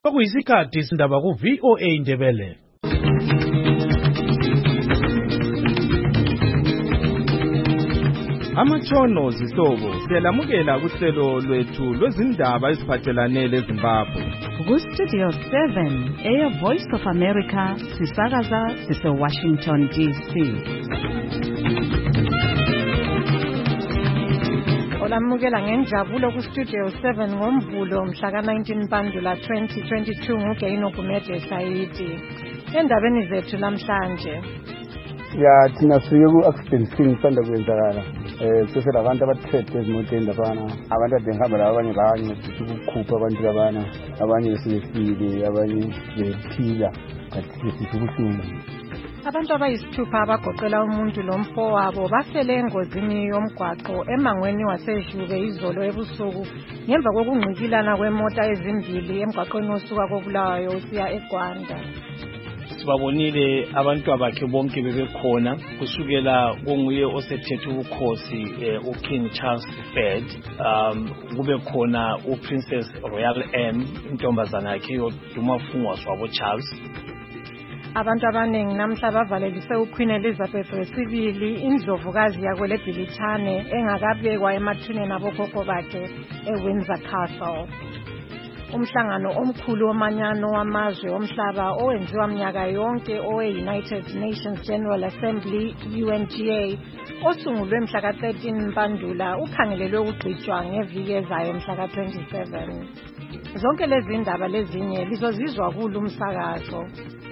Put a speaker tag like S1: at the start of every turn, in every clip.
S1: Kwakuyisikhathi isindaba ku-VOA Indebele. Amatshono zihlobo siyalamukela kuhlelo lwethu lwezindaba eziphathelane leZimbabwe.
S2: Ku-Studio 7 Voice of America sisakaza sise-Washington DC.
S3: Olamukela ngenjabulo ku-Studio 7 ngoMvulo mhla ka-19 Mpandula 2022 nguGaino Gumede Sayidi. Endabeni zethu namhlanje.
S4: Ya thina siye ku-accident scene sanda kwenzakala. Sesela abantu abathethwe ezimotweni laphana. Abantu abengihamba la abanye bancedisa ukukhupha abantu labana. Abanye sebefile, abanye bephila. Kathi sisibuhlungu.
S3: Abantu abayisithupha abagoqela umuntu lomfowabo bafele engozini yomgwaqo emangweni waseJube izolo ebusuku ngemva kokungqikilana kwemota ezimbili emgwaqweni osuka koBulawayo usiya eGwanda.
S5: Sibabonile abantu abakhe bonke bebekhona kusukela konguye osethethe ubukhosi uKing Charles III, kube khona uPrincess Royal Anne intombazana yakhe yoduma fungwa swabo Charles.
S3: Abantu abaningi namhla bavalelise uQueen Elizabeth II indlovukazi yakwele Bhilithane engakabekwa emathuneni abokhokho bakhe eWindsor Castle. Umhlangano omkhulu womanyano wamazwe omhlaba owenziwa mnyaka yonke owe-United Nations General Assembly UNGA osungulwe mhla ka-13 Mpandula ukhangelelwe ukugqitshwa ngeviki ezayo mhla ka-27. Zonke lezi ndaba lezinye lizozizwa kulo umsakazo.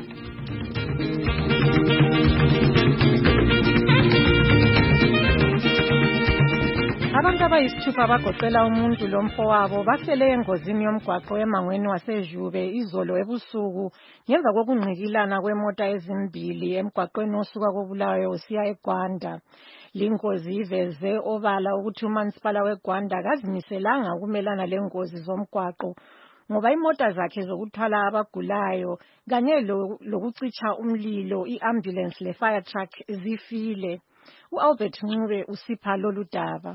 S3: Abantu abayisithupha bagoqela umuntu lomfowabo bafele engozini yomgwaqo emangweni waseJube izolo ebusuku ngemva kokungqikilana kwemota ezimbili emgwaqweni osuka koBulawayo usiya eGwanda. Lingozi iveze obala ukuthi uMansipala weGwanda kazimiselanga ukumelana lengozi zomgwaqo ngoba imota zakhe zokuthwala abagulayo kanye lokucitsha umlilo i-ambulance le-fire truck zifile. U-Albert Ncube usipha lolu daba.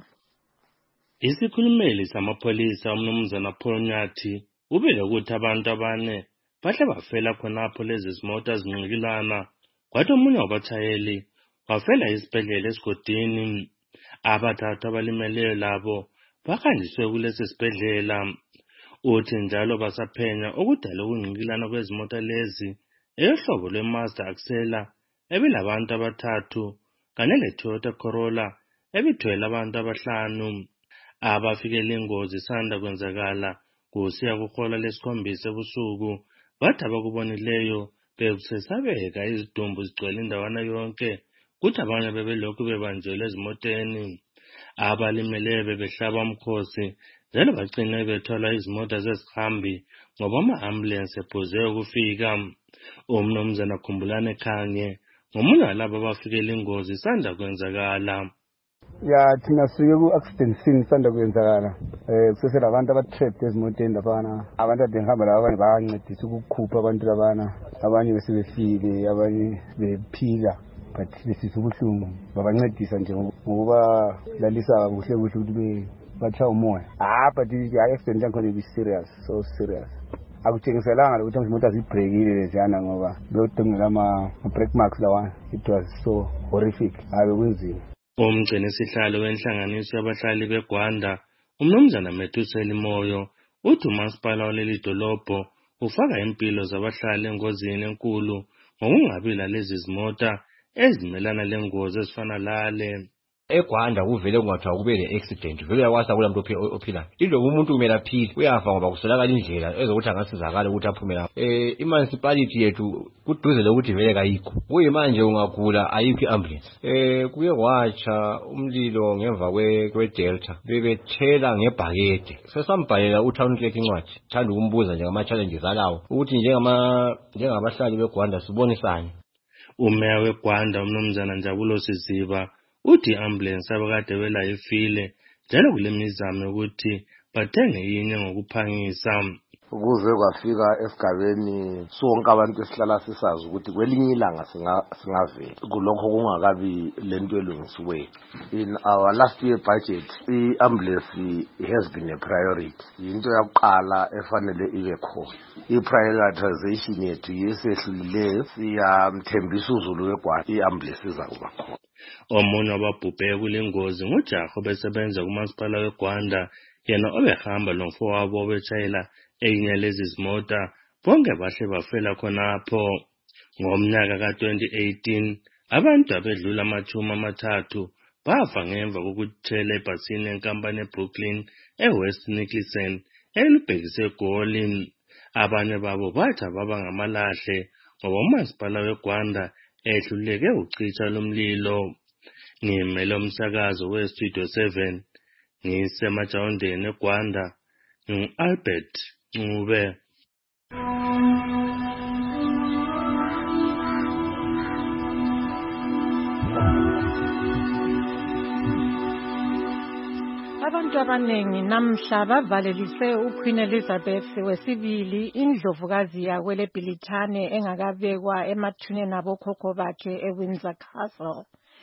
S6: Isikhulumeli samapholisa umnumzana Paul Nyathi ubile ukuthi abantu abane bahle bafela khonapho lezi zimota zinqikilana kwathi omunye wabatshayeli wafela esibhedlela esigodini. Abathathu abalimeleyo labo bahanjiswe kulesi sibhedlela. Uthi njalo basaphenya okudala ukungqikilana kwezimota lezi eyohlobo lweMazda Axela ebilabantu abathathu kanye leToyota Corolla ebithwele abantu abahlanu. Abafikele ingozi sanda kwenzakala kusiya kuhola lesikhombisa ebusuku bathi abakubonileyo bebusesabeka izidumbu zigcwele indawana yonke kuthi abanye bebelokhu bebanjelwe ezimoteni. Abalimeleyo bebehlaba umkhosi njalo bagcine bethwala izimota zezihambi ngoba ama-ambulance ephuze ukufika. Umnumzana Khumbulane Khange ngomunye walabo abafikele ingozi sanda kwenzakala.
S4: Ya thina siye ku-accident scene sanda kwenzakala. Sesela abantu abathethwe ezimotweni laphana. Abantu abengihamba la abanye bancedisa ukukhupha abantu labana. Abanye besebefile, abanye bephila. But sisibuhlungu babancedisa nje ngokuba lalisa kuhle ukuthi batshaya umoya. But i-accident yakhona ibi-serious, so serious. Akutshengiselanga ukuthi izimota zibrekile leziyana ngoba beyodongela ama-brake marks lawana. It was so horrific. Kunzima.
S6: Umgcini sihlalo wenhlanganiso yabahlali beGwanda umnumzana Methusela Moyo uthi umasipala waleli dolobho ufaka impilo zabahlali engozini enkulu ngokungabi lalezi zimota ezimelana lengozi ezifana lale.
S7: eGwanda kuvele kungathiwa kube le-accident vele uyakwasa kula muntu ophilayo ilo umuntu kumele aphile uyafa ngoba kusolakala indlela ezokuthi angasizakala ukuthi aphume lapho. I-municipality yethu kuduze lokuthi vele kayikho kuyimanje ungagula ayikho i-ambulance. Kuye kwatsha umlilo ngemva kwe-Delta bebethela ngebhakede sesambhalela uTown Clerk incwadi thanda ukumbuza nje ngama-challenges alawo ukuthi njengabahlali beGwanda sibonisane.
S6: Umeya weGwanda umnumzana Njabulo Siziba uthi i-ambulance abakade belayifile njalo kule mizamo ukuthi bathenge inye ngokuphangisa.
S8: ukuze kwafika esigabeni sonke abantu esihlala sisazi ukuthi kwelinye ilanga singavela kulokho kungakabi lento elungisiwe. In our last year budget, i-ambulance has been a priority. Into yakuqala efanele ibe khona. I-prioritization yethu yesehlulileyo siyamthembisa uZulu weGwanda i-ambulance izakuba khona.
S6: Omunye wababhubhe kule ngozi ngujaha obesebenza kumasipala weGwanda, yena obehamba lomfowabo obetshayela enye lezi zimota, bonke bahle bafela khonapho. Ngomnyaka ka-2018 abantu abedlula ama-30 bafa ngemva kokutshela ebhasini enkampani eBrooklyn eWest Nicholson elibhekise eGoli. Abanye babo bathi baba ngamalahle ngoba umasipala weGwanda ehluleke ucisha lomlilo. Ngimele umsakazo weStudio 7 ngisemajawundeni eGwanda, Albert Ncube.
S3: Abantu abanengi namhla bavalelise uQueen Elizabeth wesibili, indlovukazi yakwele Bhilithane engakabekwa emathuneni abokhokho bakhe eWindsor Castle.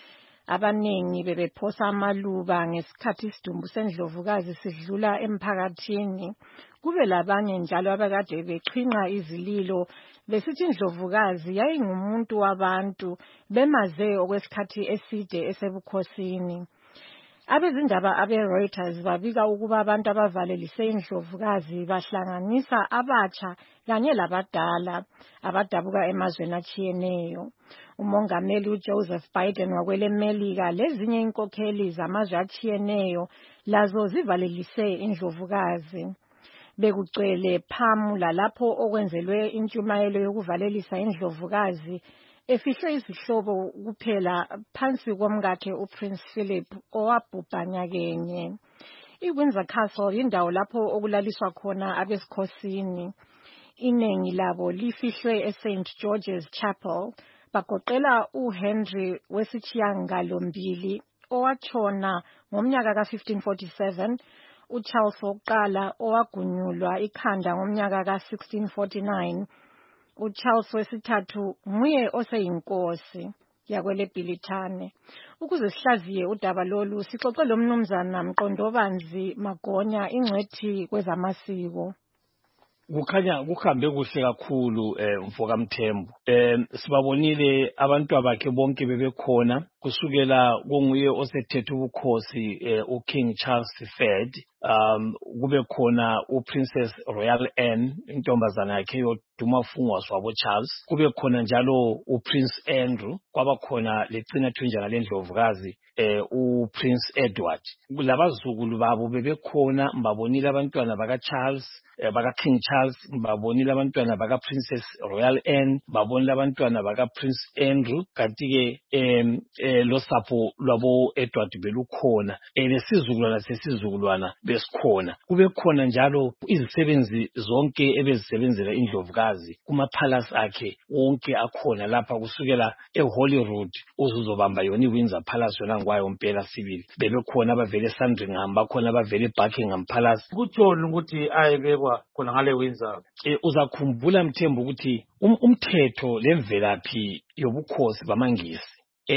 S3: Abanengi bebephosa amaluba ngesikhathi isidumbu sendlovukazi sidlula emphakathini. Kube labanye njalo abakade bexhinqa izililo besithi indlovukazi yayingumuntu wabantu, bemaze okwesikhathi eside esebukhosini. Abezindaba abe-Reuters babika ukuba abantu abavalelise indlovukazi bahlanganisa abatsha kanye labadala abadabuka emazweni atshiyeneyo. Umongameli uJoseph Biden wakwele Melika lezinye inkokheli zamazwe atshiyeneyo lazo zivalelise indlovukazi. Bekugcwele phamula lapho okwenzelwe intshumayelo yokuvalelisa indlovukazi efihlwe izihlobo kuphela phansi komkakhe uPrince Philip owabhubha nyakenye. IWindsor Castle indawo lapho okulaliswa khona abesikhosini. Iningi labo lifihlwe eSt George's Chapel. Bagoqela uHenry wesitshiyangalombili owatshona ngomnyaka ka-1547, uCharles wokuqala owagunyulwa ikhanda ngomnyaka ka-1649, uCharles wesithathu nguye oseyinkosi yakwele Bhilithane. Ukuze sihlaziye udaba lolu sixoxe lomnumzana Mqondobanzi Magonya, ingcwethi kwezamasiko.
S5: Kukhanya kuhambe kuhle kakhulu mfoka Mthembu. Sibabonile abantu abakhe bonke bebekhona kusukela konguye osethethe ubukhosi uKing Charles III, kube khona uPrincess Royal Anne intombazana yakhe yoduma fungwazi wabo Charles, kube khona njalo uPrince Andrew, kwaba khona lecina thunjana lendlovukazi uPrince Edward. Labazukulu babo bebekhona, mbabonile abantwana baka Charles, baka King Charles, mbabonile abantwana baka Princess Royal Anne, mbabonile abantwana baka Prince Andrew, kanti ke losapho lwabo Edward belukhona, lesizukulwana sesizukulwana besikhona. Kube khona njalo izisebenzi zonke ebezisebenzela indlovukazi kumapalace akhe wonke akhona lapha, kusukela eHolyrood uzuzobamba yona iWindsor Palace yona ngwayo mpela sibili. Bebekhona abavele eSandringham, bakhona abavele eBuckingham Palace.
S1: Kutshoni ukuthi ayebekwa khona ngale Windsor.
S5: Uzakhumbula Mthembu ukuthi umthetho lemvelaphi yobukhosi bamaNgisi,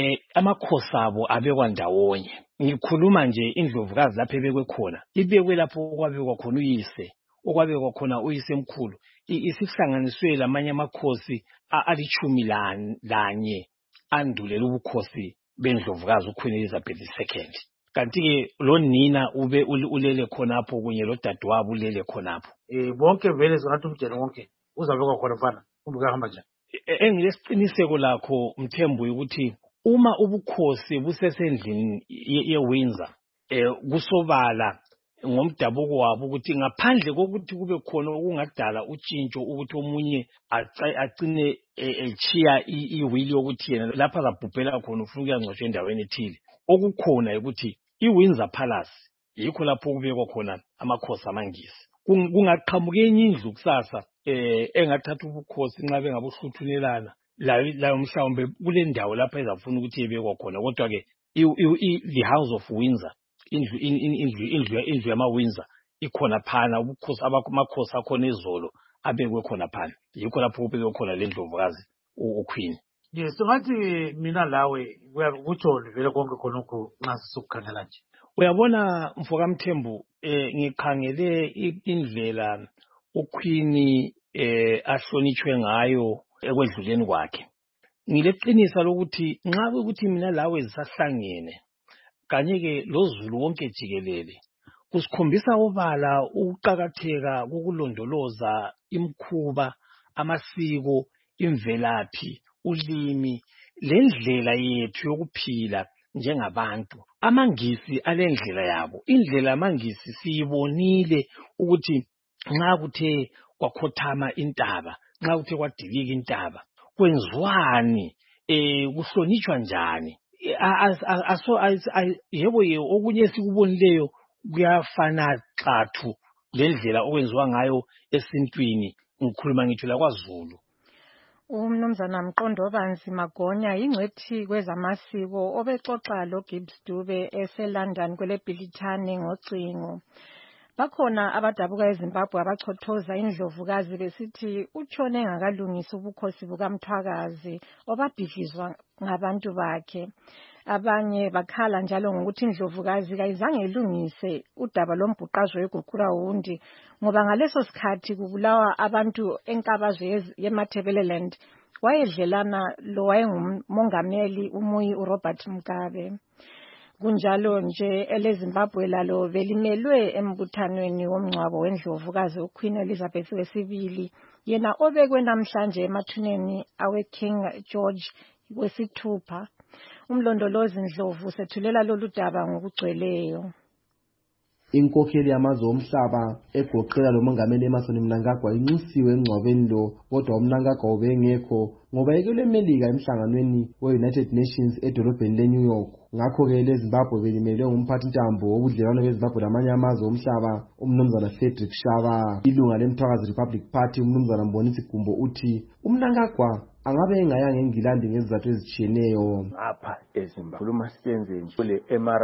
S5: amakhosi abo abekwa ndawonye. Ngikhuluma nje indlovukazi lapho ebekwe khona, ibekwe lapho okwabekwa khona uyise, okwabekwa khona uyise mkhulu. Isihlanganiswe lamanye amakhosi alithumi lanye andulela ubukhosi bendlovukazi uQueen Elizabeth II. Kanti ke lo nina ube ulele khonapho kunye lodadewabo ulele khonapho.
S1: Bonke vele zingathi umjeni wonke uzabekwa khona mfana, kumbe kuyahamba njani?
S5: Engilesiqiniseko lakho Mthembu ukuthi uma ubukhosi busesendlini yeWindsor, kusobala ngomdabuko wabo ukuthi ngaphandle kokuthi kube khona okungadala utshintsho ukuthi omunye agcine echiya iwili yokuthi yena lapha zabhubhela khona ufuna ukuyangcwatshwa endaweni ethile, okukhona ukuthi iWindsor Palace yikho lapho kubekwa khona amakhosi amaNgisi. Kungaqhamuka enye indlu kusasa engathatha ubukhosi nxa bengabuhluthunelana layo mhlawumbe kule ndawo lapha ezafuna ukuthi ibekwa khona. Kodwa ke the House of Windsor, indlu yama-Windsor ikhona phana ubukhosi amakhosi akhona izolo abekwe khona phana yikho lapho kubekwe khona le Ndlovukazi uQueen.
S1: Yes, singathi mina lawe kutsho vele konke khonokho nxa sisukukhangela nje.
S5: Uyabona Mfokamthembu, ngikhangele indlela uQueen ahlonitshwe ngayo ekwedluleni kwakhe. Ngileqinisa lokuthi nxa ukuthi mina lawe zisahlangene kanye-ke loZulu wonke jikelele kusikhombisa obala ukuqakatheka kokulondoloza imikhuba, amasiko, imvelaphi, ulimi, lendlela yethu yokuphila njengabantu. AmaNgisi alendlela yabo. Indlela yamaNgisi siyibonile ukuthi nxa kuthe kwakhothama intaba, nxa kuthe kwadilika intaba, kwenziwani, kuhlonitshwa njani. Yebo okunye esikubonileyo kuyafana xathu lendlela okwenziwa ngayo esintwini. Ngikhuluma ngitho la kwaZulu.
S3: Umnumzana Mqondobanzi Magonya ingcwethi kwezamasiko obexoxa lo Gibbs Dube eseLondon kwele Bhilithane ngocingo. Bakhona abadabuka eZimbabwe abachothoza iNdlovukazi besithi utshone ngakalungisa ubukhosi bukaMthwakazi obabhidlizwa ngabantu bakhe. Abanye bakhala njalo ngokuthi iNdlovukazi kayizange ilungise udaba lombhuqazwe weGuqurawundi ngoba ngaleso sikhathi kubulawa abantu enkabazwe yeMatabeleland wayedlelana lo wayengumongameli umuyi uRobert Mugabe. Kunjalo nje eleZimbabwe lalo belimelwe embuthanweni womngcwabo weNdlovukazi uQueen Elizabeth II yena obekwe namhlanje emathuneni aweKing George wesithupha. Umlondolozi Ndlovu sethulela lolu daba ngokugcweleyo.
S9: Inkokheli yamazwe omhlaba egoqela lo mongameli Emmerson Mnangagwa inxusiwe engcwabeni lo, kodwa uMnangagwa ubengekho ngoba ekele eMelika emhlanganweni we-United Nations edolobheni leNew York. Ngakho-ke leZimbabwe belimelwe ngumphathi ntambo wobudlelwano beZimbabwe lamanye amazwe omhlaba umnumzana Frederick Shaba. Ilunga leMthwakazi Republic Party umnumzana Mbonisi Gumbo uthi uMnangagwa angabe engayanga eNgilandi ngezizathu ezitshiyeneyo.
S10: Apha eZimbabwe khuluma siyenze nje kule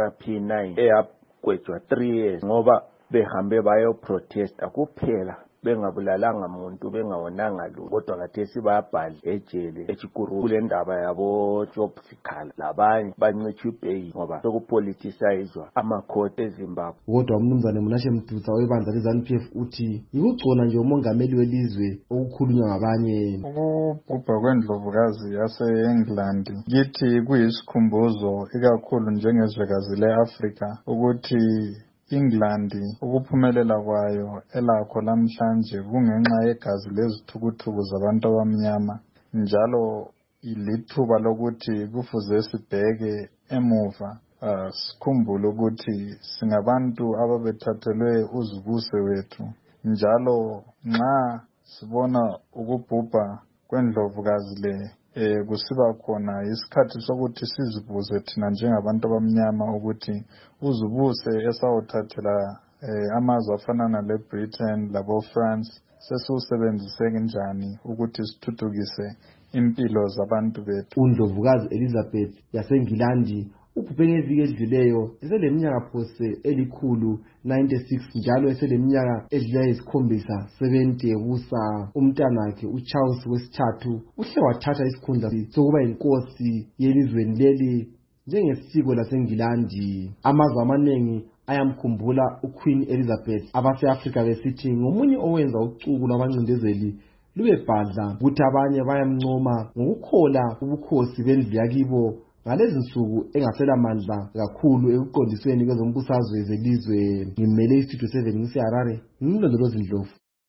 S10: MRP9 eyagwetshwa 3 years ngoba behambe bayoprotesta kuphela bengabulalanga muntu bengawonanga lutho, kodwa khathesi bayabhala ejele eChikuru kule ndaba yabo Job Sikhala labanye bancitshwa ibheyi ngoba sokupoliticizwa amakhoti eZimbabwe.
S9: Kodwa umnumzane Munashe Mduza webandla leZANU-PF uthi yikugcona nje umongameli welizwe okukhulunywa ngabanye.
S11: Ukubhubha kweNdlovukazi yase-England kithi kuyisikhumbuzo ikakhulu njengezwekazi le-Afrika ukuthi England ukuphumelela kwayo elakho namhlanje kungenxa yegazi lezithukuthuku zabantu abamnyama, njalo ilithuba lokuthi kufuze sibheke emuva sikhumbule ukuthi singabantu ababethathelwe uzibuse wethu, njalo nxa sibona ukubhubha kweNdlovukazi le kusiba khona isikhathi sokuthi sizibuze thina njengabantu abamnyama ukuthi uzibuse esawuthathela amazwe afana nale-Britain labo-France sesiwusebenzise kanjani ukuthi sithuthukise impilo zabantu bethu.
S9: uNdlovukazi Elizabeth yaseNgilandi ubhubhe ngeviki edluleyo eseleminyaka phose elikhulu 96 njalo eseleminyaka edlula isikhombisa 70 ebusa. Umntanakhe uCharles wesithathu uhle wathatha isikhundla sokuba inkosi yelizweni leli njengesiko laseNgilandi. Amazwe amaningi ayamkhumbula uQueen Elizabeth abase-Afrika besithi ngomunye owenza ucuku lwabancindezeli lube bhadla, ukuthi abanye bayamncoma ngokukhola ubukhosi bendlu yakibo ngalezi nsuku engasela mandla kakhulu ekuqondisweni kwezombusazwe zelizwe. Ngimele iStudio 7 ngiseHarare, ngimlondolozi Ndlovu.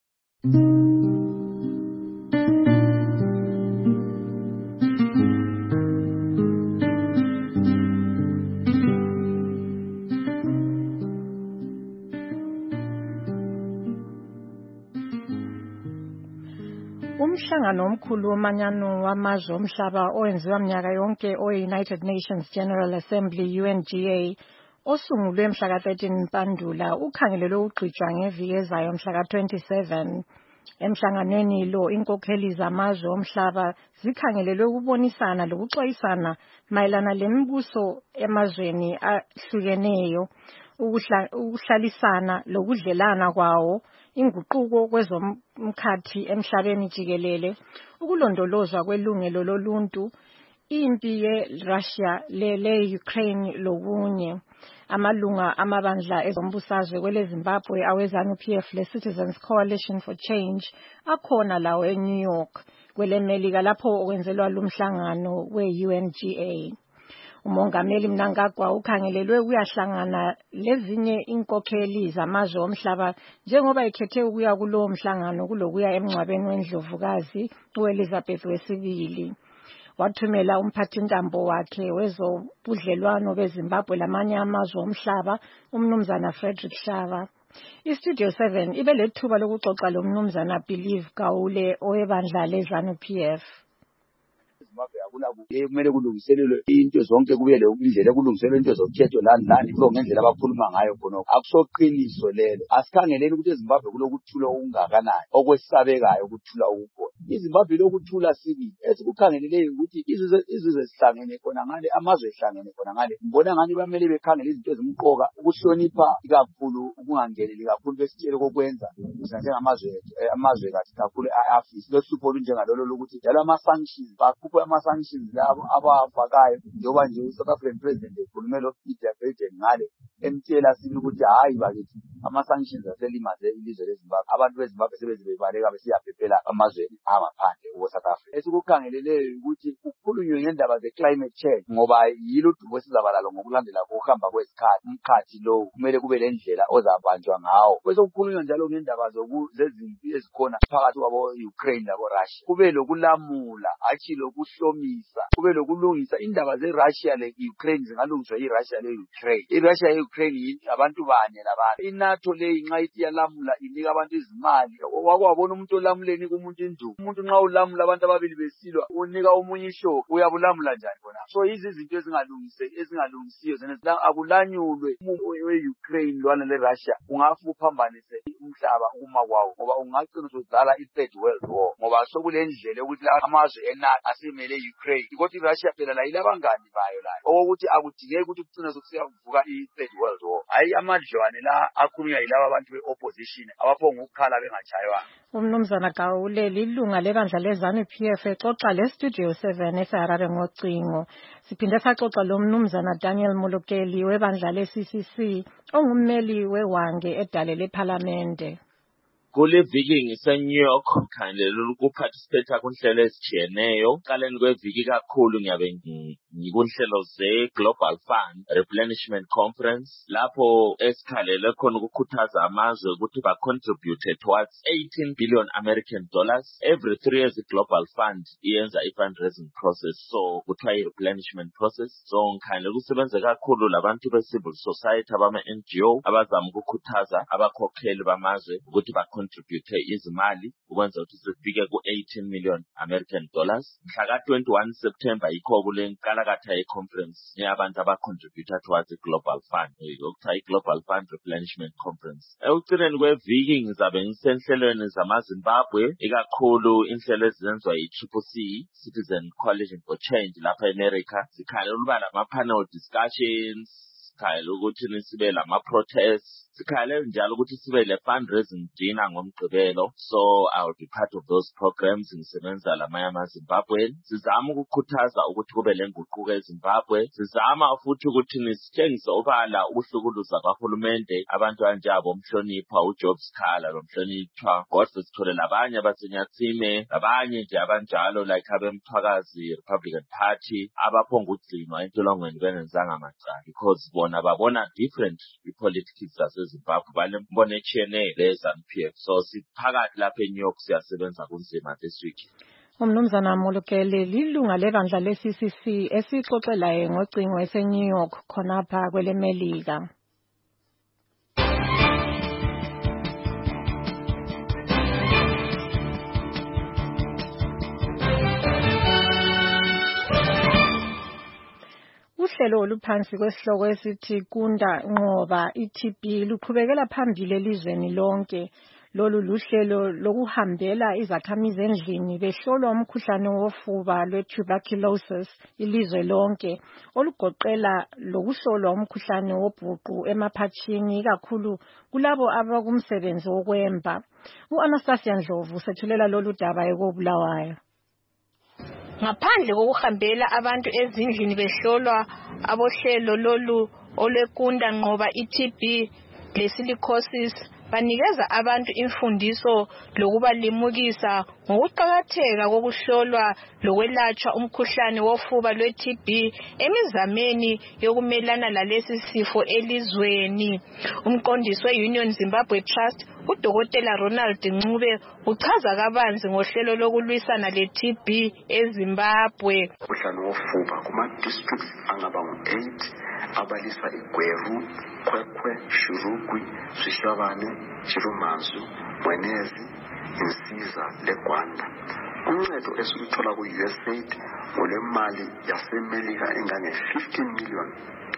S3: Umhlangano omkhulu womanyano wamazwe omhlaba owenziwa minyaka yonke owe-United Nations General Assembly UNGA osungulwe mhla ka-13 Mpandula ukhangelelwe ukugqitshwa ngeviki ezayo mhla ka-27. Emhlanganweni lo inkokheli zamazwe omhlaba zikhangelelwe ukubonisana lokuxwayisana mayelana lemibuso emazweni ahlukeneyo. ukuhlalisana lokudlelana kwawo, inguquko kwezomkhathi emhlabeni jikelele, ukulondolozwa kwelungelo loluntu, impi ye-Russia le-Ukraine lokunye. Amalunga amabandla ezombusazwe kwele Zimbabwe awe-ZANU-PF le-Citizens Coalition for Change akhona lawo eNew York kwele Melika lapho okwenzelwa lumhlangano we-UNGA. Umongameli Mnangagwa ukhangelelwe ukuyahlangana lezinye inkokheli zamazwe omhlaba njengoba ekhethe ukuya kulowo mhlangano kulokuya emngcwabeni wendlovukazi u-Elizabeth II. Wathumela umphathintambo wakhe wezobudlelwano beZimbabwe lamanye amazwe omhlaba umnumzana Frederick Shava. IStudio 7 ibe lethuba lokuxoxa lomnumzana Believe Gaule owebandla leZANU-PF.
S12: Kumele kulungiselelwe into zonke kube le indlela kulungiselelwe into zokhetho lani kube ngendlela abakhuluma ngayo khona akusoqiniso lelo. Asikhangeleni ukuthi eZimbabwe kulokuthula okungakanani okwesabekayo ukuthula okukhona. iZimbabwe lokuthula sibili esikukhangeleleyo ukuthi izizwe zihlangene khona ngale amazwe ehlangene khona ngale ngibona ngani bamele bekhangele izinto ezimqoka ukuhlonipha ikakhulu ukungangeneli kakhulu besitshele kokwenza amazwe kakhulu eAfrica lohlupho olunjengalolo lokuthi njalo ama-sanctions bakhuphe ama-sanctions labo abafakayo njengoba nje uSouth African President ekhulumela Peter Biden ngale emtshela sibili ukuthi hayi bakithi ama-sanctions aselimaze ilizwe leZimbabwe abantu beZimbabwe sebezibaleka besiyaphephela amazweni angaphandle South Africa. Esikukhangeleleyo ukuthi kukhulunywe ngendaba ze-climate change ngoba yilo udubo sizaba lalo ngokulandela ukuhamba kwesikhathi. Umkhathi lo kumele kube lendlela ozabanjwa ngawo. Bese kukhulunywa njalo ngendaba zezimpi ezikhona phakathi kwabo-Ukraine labo-Russia. Kube lokulamula hatshi lokuhlomisa, kube lokulungisa indaba ze-Russia le-Ukraine zingalungiswa yi-Russia le-Ukraine. I-Russia le-Ukraine abantu bane labantu. I-NATO leyi nxa ithi yalamula inika abantu izimali. Wakwabona umuntu olamuleni kumuntu induku. Umuntu nxa ulamula abantu ababili besilwa unika omunye ishoka uyabulamula njani bona? So izinto ezingalungisiyo zena akulanyulwe we-Ukraine lwana le-Russia ungafu uphambanise umhlaba uma kwawo ngoba ungagcina usudala i-third world war ngoba sokulendlela ukuthi amazwe eNATO asimele Ukraine ukuthi iRussia phela la ilabangani bayo la okokuthi akudingeki ukuthi kucina sokusiyavuka i-third world war. Hayi amadlwane la akhulunywa yilabo abantu be-opposition abaphonga ukukhala bengachaywa.
S3: Umnumzana Gaule lilunga lebandla leZANU-PF exoxa leStudio 7 eseHarare ngocingo. Siphinde saxoxa lomnumzana Daniel Mulukeli webandla le-CCC ongummeli wewange edale lePhalamende.
S13: Kule viki ngise-New York khangelela ukuparticipate kunhlelo ezitshiyeneyo. Qaleni kweviki kakhulu ngiyabe ngikunhlelo ze-Global Fund Replenishment Conference lapho esikhalele khona ukukhuthaza amazwe ukuthi ba-contribute towards $18 billion American dollars. Every 3 years i-Global Fund iyenza i-fundraising process so kuthiwa i-replenishment process. So ngikhangelela ukusebenza kakhulu labantu be-civil society abama-NGO abazama ukukhuthaza abakhokheli bamazwe ukuthi contribute izimali ukwenza ukuthi sifike ku-$18 million American dollars. Mhla ka-21 September yikho kule nkalakatha ye-conference yabantu aba-contribute towards i-Global Fund okuthiwa i-Global Fund Replenishment Conference. Ekugcineni kweviki ngizabe ngisenhlelweni zamaZimbabwe ikakhulu inhlelo ezenziwa yi-CCC Citizen Coalition for Change lapha eAmerica. Sikhalela ukuba lama-panel discussions, sikhalela ukuthi sibe lama-protests, sikhalela njalo ukuthi sibe le-fundraising dinner ngomgqibelo. So I will be part of those programs ngisebenza lamanye amaZimbabwe. Sizama ukukhuthaza ukuthi kube lenguquko eZimbabwe. Sizama futhi ukuthi sitshengise obala ukuhlukuluza kahulumende abantu kanjabo umhlonipha uJob Sikhala lomhlonipha Godfrey Sithole labanye abasenyathime labanye nje abanjalo like abemthwakazi Republican Party abaphonga ukugcinwa entolongweni bengenzanga macala because bona babona different i-politics zaseZimbabwe banembono etshiyeneyo le-ZANU-PF. So siphakathi lapha eNew York siyasebenza kunzima this week.
S3: Umnumzana Mulukeli lilunga lebandla le-CCC esixoxelayo ngocingo eseNew York khonapha kwele Melika. Uhlelo oluphansi kwesihloko esithi Kunda Nqoba i-TB luqhubekela phambili elizweni lonke Lolu luhlelo lokuhambela izakhamizi endlini behlolwa umkhuhlane wofuba lwe-tuberculosis ilizwe lonke, olugoqela lokuhlolwa umkhuhlane wobhuqu emaphatshini ikakhulu kulabo abakumsebenzi wokwemba. U-Anastasia Ndlovu sethulela lolu daba ekoBulawayo. Ngaphandle kokuhambela abantu ezindlini behlolwa, abohlelo lolu olwekunda nqoba i-TB le-silicosis banikeza abantu imfundiso lokubalimukisa ngokuqakatheka kokuhlolwa lokwelatshwa umkhuhlane wofuba lwe-TB emizameni yokumelana lalesi sifo elizweni. Umqondisi we-Union Zimbabwe Trust, uDokotela Ronald Ncube, uchaza kabanzi ngohlelo lokulwisana le-TB eZimbabwe.
S14: Umkhuhlane wofuba kuma-districts angaba ngu-8 abalisa iGweru, Kwekwe, Shurugwi, Swishavane, Chirumanzu, Mwenezi, Insiza leGwanda. Uncedo esiluthola ku-USAID ngolemali yaseMelika engange-$15 million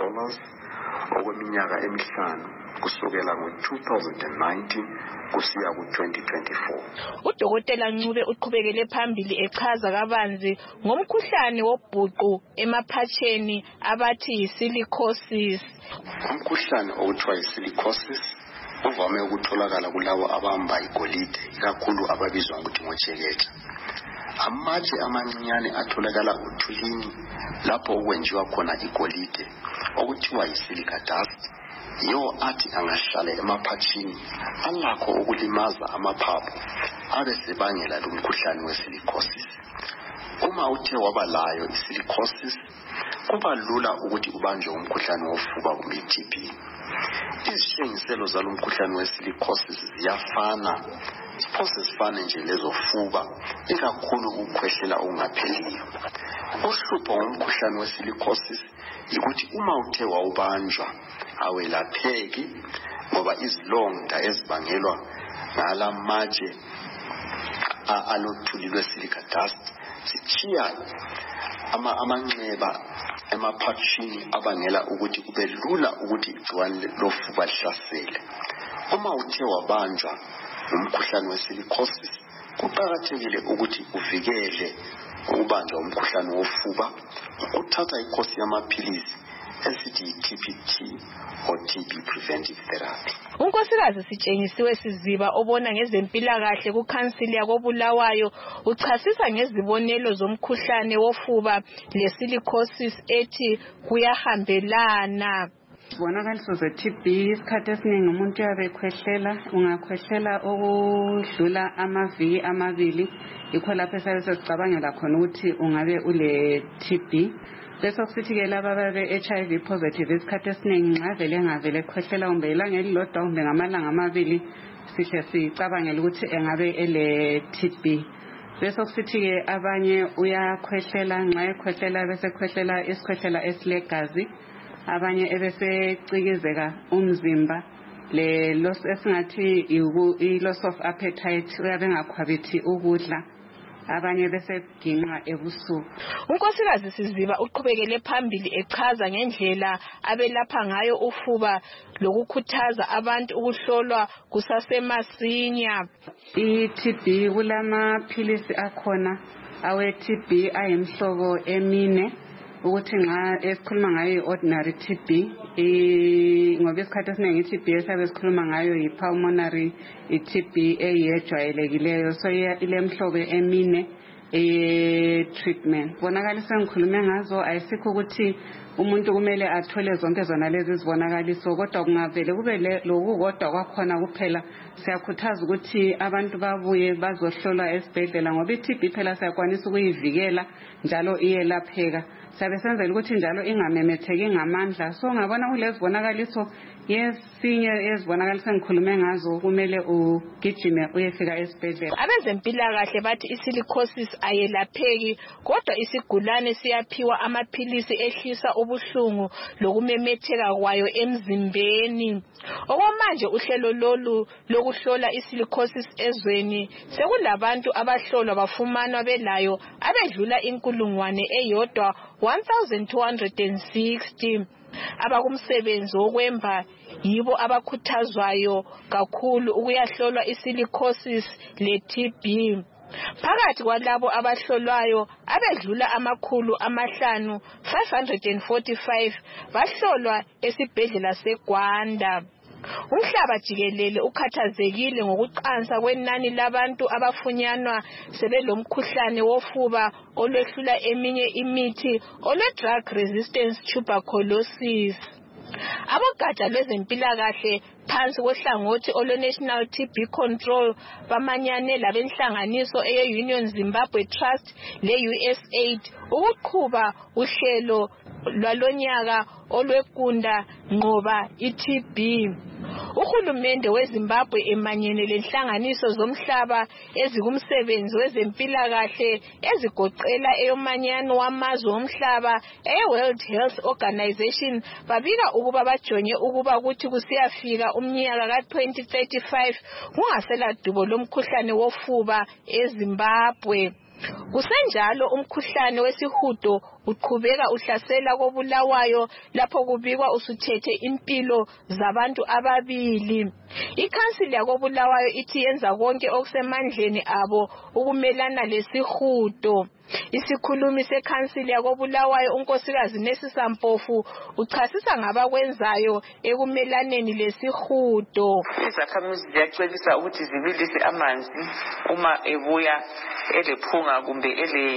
S14: okweminyaka emihlanu kusukela ngo-2019 kusiya ku-2024.
S3: Udokotela Ncube uqhubekele phambili echaza kabanzi ngomkhuhlane wobhuqu emaphatsheni abathi yi-silicosis.
S14: Umkhuhlane okuthiwa yi-silicosis uvame ukutholakala kulabo abahamba igolide, ikakhulu ababizwa ngokuthi ngojekeja. Amatshe amancinyane atholakala uthulini lapho okwenziwa khona igolide okuthiwa yi-silica dust, yiwo athi angahlala emaphatshini alakho ukulimaza amaphaphu abesebangela lumkhuhlane we-silicosis. Uma uthe waba layo i-silicosis, kuba lula ukuthi ubanjwe umkhuhlane wofuba kumbe i-TB. Izitshengiselo zalo mkhuhlane we-silicosis ziyafana, ziphose zifane nje lezofuba, ikakhulu ukukhwehlela okungapheliyo. Uhlupho ngomkhuhlane we-silicosis yikuthi uma uthe wawubanjwa awelapheki ngoba izilonda ezibangelwa ngala matshe alothuli lwe-silica dust zitshiya amanxeba emaphatshini abangela ukuthi kube lula ukuthi igciwane lofuba lihlasele. Uma uthe wabanjwa umkhuhlane we-silicosis, kuqakathekile ukuthi uvikele ukubanjwa umkhuhlane wofuba uthatha ikhosi yamaphilisi esithi yi-TPT or TB preventive therapy.
S3: Unkosikazi Sitshengisiwe Siziba obona ngezempilakahle kukhansili yakoBulawayo uchasisa ngezibonelo zomkhuhlane wofuba le-silicosis ethi kuyahambelana.
S15: Isibonakaliso ze-TB isikhathi esiningi umuntu uyabe ekhwehlela, ungakhwehlela okudlula amaviki amabili, yikho lapho esabe sesicabangela khona ukuthi ungabe ule-TB. Bese kusithi-ke laba ababe-HIV positive isikhathi esiningi nxa vele engavele ekhwehlela kumbe ilanga elilodwa kumbe ngamalanga amabili, sihle sicabangela ukuthi engabe ele-TB. Bese kusithi-ke abanye uyakhwehlela, nxa ekhwehlela bese khwehlela isikhwehlela esilegazi, abanye ebesecikizeka umzimba, le loss esingathi i-loss of appetite, uyabe engakhwabithi ukudla, abanye bese ginqa ebusuku.
S3: Unkosikazi Siziba uqhubekele phambili echaza ngendlela abelapha ngayo ufuba lokukhuthaza abantu ukuhlolwa kusasemasinya.
S15: I-TB kulamaphilisi akhona awe-TB ayimhlobo emine, ukuthi nxa esikhuluma ngayo i-ordinary TB, ngoba isikhathi esiningi i-TB esabe sikhuluma ngayo yi-pulmonary i-TB eyejwayelekileyo, so ilemhlobo emine treatment. Bonakaliso engikhulume ngazo ayisikho ukuthi umuntu kumele athole zonke zona lezi zibonakaliso, kodwa kungavele kube lokukodwa kwakhona kuphela. Siyakhuthaza ukuthi abantu babuye bazohlolwa esibhedlela ngoba i-TB phela siyakwanisa ukuyivikela njalo iyelapheka. Sabe senzela ukuthi njalo ingamemetheki ngamandla. So ngabona kulezi bonakaliso yesinye ezibonakaliso engikhulume ngazo kumele ugijime uyefika esibhedlela.
S3: Abezempilakahle bathi i-silicosis ayelapheki, kodwa isigulane siyaphiwa amaphilisi ehlisa ubuhlungu lokumemetheka kwayo emzimbeni. Okwamanje uhlelo lolu lokuhlola i-silicosis ezweni sekulabantu abahlolwa bafumanwa belayo abedlula 1,260.
S16: abakumsebenzi wokwemba yibo abakhuthazwayo kakhulu ukuyahlolwa isilicosis le-TB. Phakathi kwalabo abahlolwayo abedlula 545 bahlolwa esibhedlela seGwanda. Umhlaba jikelele ukhathazekile ngokuqansa kwenani labantu abafunyanwa sebelomkhuhlane wofuba olwehlula eminye imithi olwe-drug resistant tuberculosis. Abogatsha lwezempilakahle phansi kohlangothi olwe-National TB Control bamanyane labenhlanganiso eye-Union Zimbabwe Trust le-USAID ukuqhuba uhlelo lwalonyaka olwekunda nqoba i-TB. Uhulumende weZimbabwe emanyene lenhlanganiso zomhlaba ezikumsebenzi wezempilakahle ezigoqela eyomanyano wamazwe omhlaba e-World Health Organization babika ukuba bajonge ukuba ukuthi kusiyafika umnyaka ka-2035 kungasela dubo lomkhuhlane wofuba eZimbabwe. Kusenjalo umkhuhlane wesihudo uqhubeka uhlasela koBulawayo lapho kubikwa usuthethe impilo zabantu ababili. Ikhansili yakoBulawayo ithi yenza konke okusemandleni abo ukumelana lesihudo. Isikhulumi sekhansili yakoBulawayo unkosikazi Nesisa Mpofu uchasisa ngabakwenzayo ekumelaneni lesihudo.
S17: Izakhamizi ziyacebisa ukuthi zibilise amanzi uma ebuya elephunga kumbe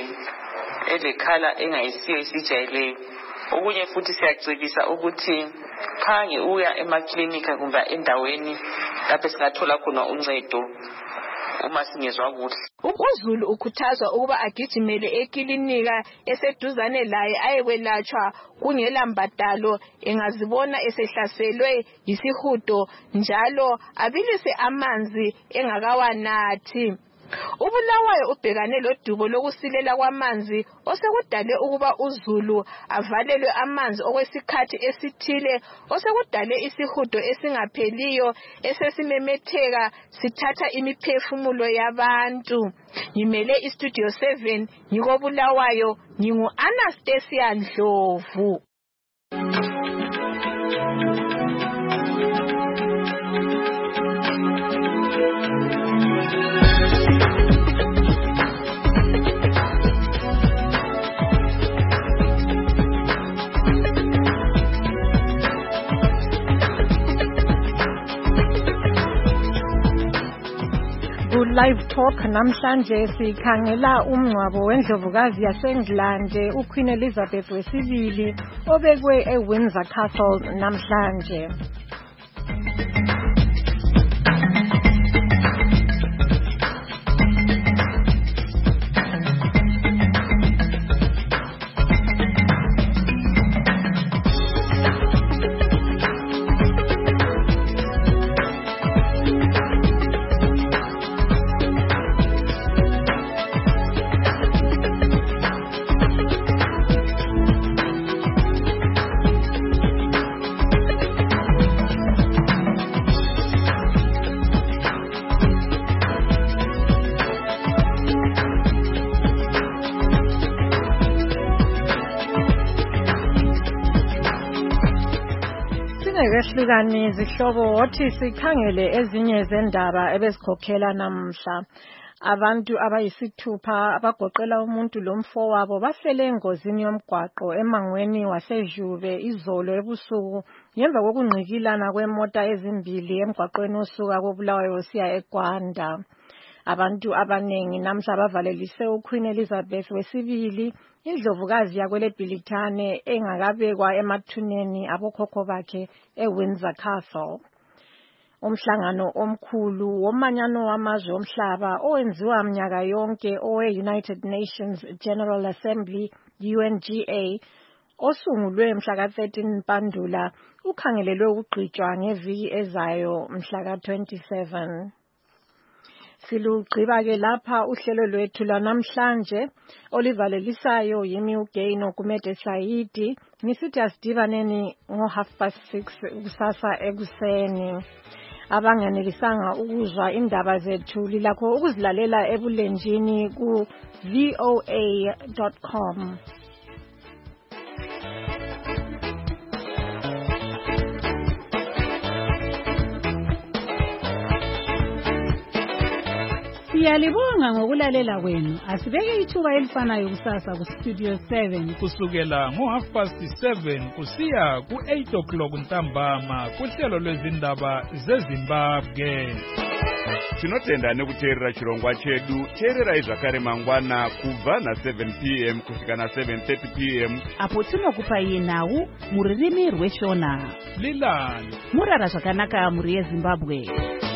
S17: elekhala engayisiyo isijayeleyo. Okunye futhi siyacebisa ukuthi phange uya emaklinika kumbe endaweni lapho singathola khona uncedo uma singezwa kuhle.
S16: UZulu ukhuthazwa ukuba agijimele ekilinika eseduzane laye ayekwelatshwa kungela mbadalo engazibona esehlaselwe yisihudo njalo abilise amanzi engakawanathi. uBulawayo ubhekane lodubo lokusilela kwamanzi osekudale ukuba uZulu avalelwe amanzi okwesikhathi esithile osekudale isihudo esingapheliyo esesimemetheka sithatha imiphefumulo yabantu. Ngimele iStudio 7 ngikoBulawayo ngingu Anastasia Ndlovu.
S3: Live Talk namhlanje sikhangela umngcwabo wendlovukazi yaseNgilandi uQueen Elizabeth II obekwe eWindsor Castle namhlanje. Ehlukani zihlobo wathi sikhangele ezinye zendaba ebezikhokhela namhla. Abantu abayisithupha abagoqela umuntu lomfowabo bafele engozini yomgwaqo emangweni waseJube izolo ebusuku ngemva kokungqikilana kwemota ezimbili emgwaqweni osuka koBulawayo osiya eGwanda. Abantu abanengi namhla bavalelise uQueen Elizabeth II indlovukazi yakwele Bhilithane engakabekwa emathuneni abokhokho bakhe eWindsor Castle. Umhlangano omkhulu womanyano wamazwe omhlaba owenziwa mnyaka yonke owe-United Nations General Assembly UNGA osungulwe mhla ka-13 Mpandula ukhangelelwe ukugqitshwa ngeviki ezayo mhla ka-27. Silugqiba ke lapha uhlelo lwethu lwanamhlanje olivalelisayo yimi uGaino Kumede Saidi ngisithi asidibaneni ngo6:30 kusasa ekuseni. Abanganelisanga ukuzwa indaba zethu lilakho ukuzilalela ebulenjini ku voa.com. Siyalibonga ngokulalela kwenu. Asibeke ithuba elifanayo kusasa ku Studio 7
S18: kusukela ngo7:30 kusiya ku8 o'clock ntambama kuhlelo lwezindaba zeZimbabwe.
S19: Tinotenda nekuteerera chirongwa chedu. Teererai zvakare mangwana kubva na7 p.m. kusvika na7:30 p.m.
S2: apo tinokupai nhau mururimi rweshona.
S18: Lilani
S2: murara zvakanaka muri yeZimbabwe.